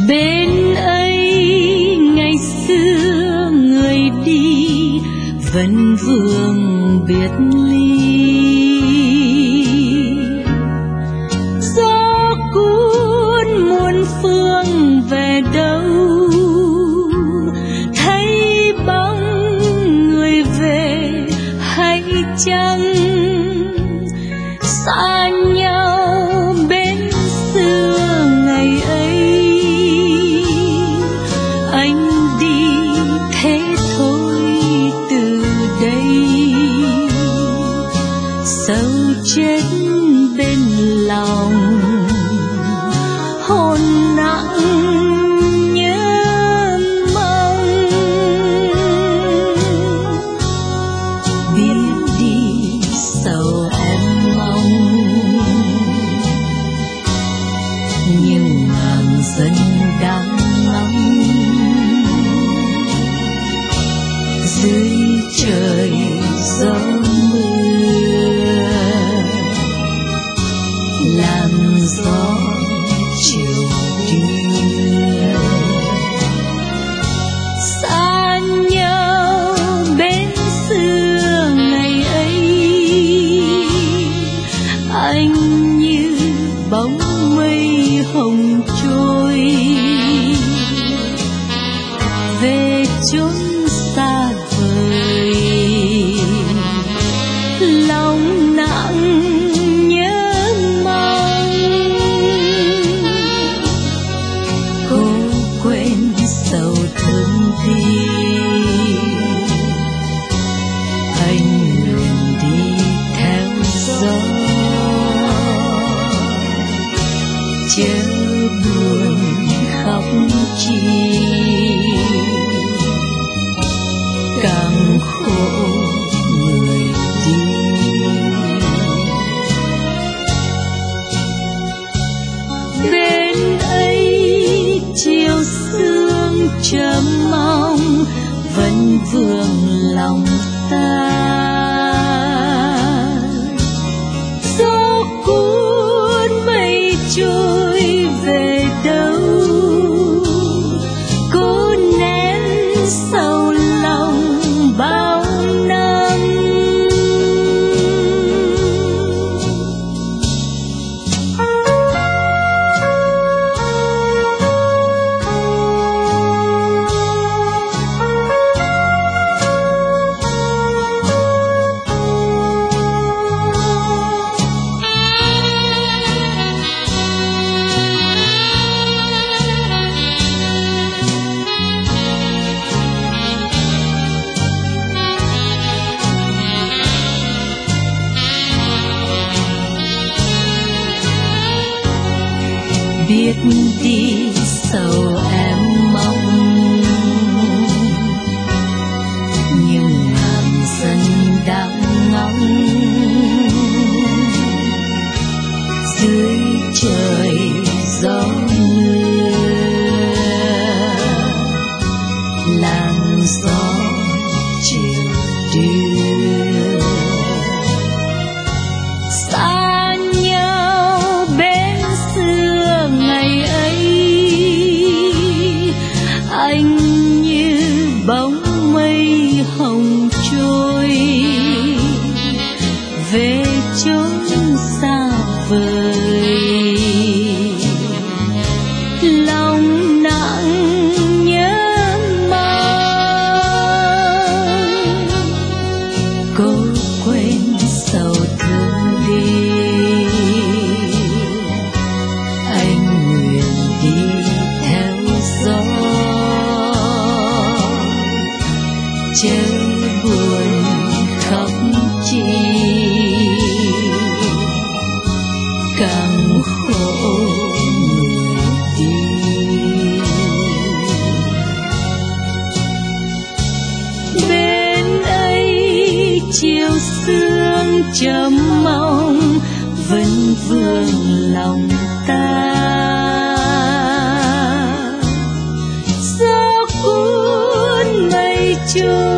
Bên ấy ngày xưa người đi vẫn vương biệt ly, gió cuốn muôn phương về đâu, thấy bóng người về hay chăng, xa nhau bên xưa ngày ấy. Anh đi thế thôi từ đây, sâu chết bên lòng, hồn nặng nhớ mong. Biết đi sầu em mong, nhưng ngàn dân đang ngóng dưới trời gió mưa, làm gió chiều đưa. Xa nhau bên xưa ngày ấy, anh như bóng mây hồng trôi về chốn xa vời, lòng nặng nhớ mong. Cố quên sầu thương đi, anh nguyện đi theo gió, chớ buồn khóc chi, càng khổ người đi. Bên ấy chiều sương chờ mong vẫn vương lòng ta, gió cuốn mây trôi về đâu, cố nén sầu lòng bao năm. Biết đi sầu em mong, nhưng ngàn dân đang ngóng dưới trời gió mưa, làn gió chiều đưa. Xa nhau bên xưa ngày ấy, anh như bóng mây hồng trôi về chốn xa vời, lòng nặng nhớ mong. Cố quên sầu thương đi, anh nguyện đi theo gió, chớ buồn khóc chi, càng khổ người đi. Bên ấy chiều sương chờ mong vẫn vương lòng ta, gió cuốn mây trôi